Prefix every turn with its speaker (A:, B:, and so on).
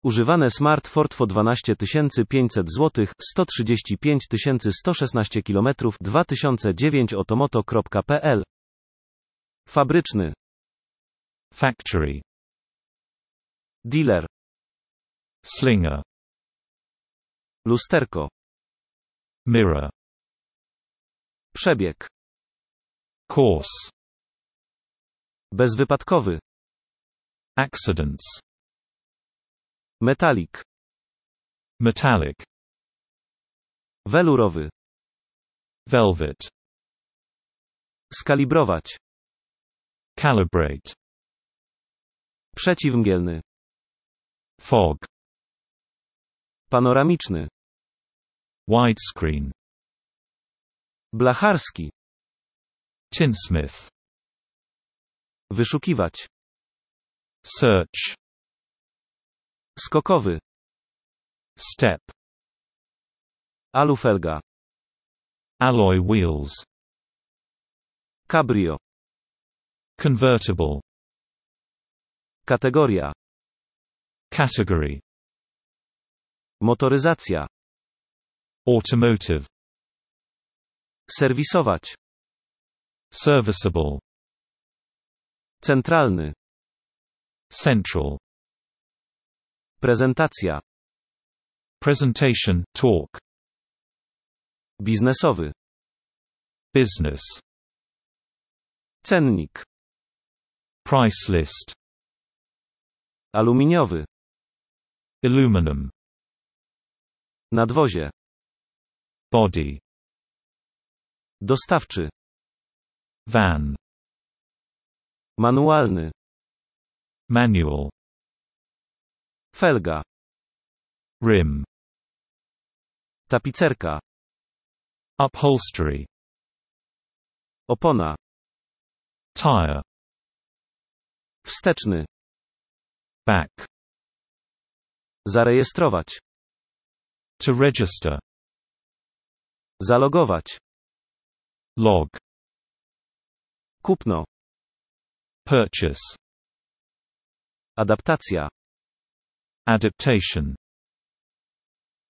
A: Używane Smart Ford 12500 zł, 135 116 km, 2009 otomoto.pl. Fabryczny.
B: Factory.
A: Dealer.
B: Slinger.
A: Lusterko.
B: Mirror.
A: Przebieg.
B: Course.
A: Bezwypadkowy.
B: Accidents.
A: Metalik.
B: Metallic.
A: Welurowy.
B: Velvet.
A: Skalibrować.
B: Calibrate.
A: Przeciwmgielny.
B: Fog.
A: Panoramiczny.
B: Widescreen.
A: Blacharski.
B: Tinsmith.
A: Wyszukiwać.
B: Search.
A: Skokowy.
B: Step.
A: Alufelga.
B: Alloy wheels.
A: Cabrio.
B: Convertible.
A: Kategoria.
B: Category.
A: Motoryzacja.
B: Automotive.
A: Serwisować.
B: Serviceable.
A: Centralny.
B: Central.
A: Prezentacja.
B: Presentation, talk.
A: Biznesowy.
B: Business.
A: Cennik.
B: Price list.
A: Aluminiowy.
B: Aluminum.
A: Nadwozie.
B: Body.
A: Dostawczy.
B: Van.
A: Manualny.
B: Manual.
A: Felga.
B: Rim.
A: Tapicerka.
B: Upholstery.
A: Opona.
B: Tire.
A: Wsteczny.
B: Back.
A: Zarejestrować.
B: To register.
A: Zalogować.
B: Log.
A: Kupno.
B: Purchase.
A: Adaptacja.
B: Adaptation.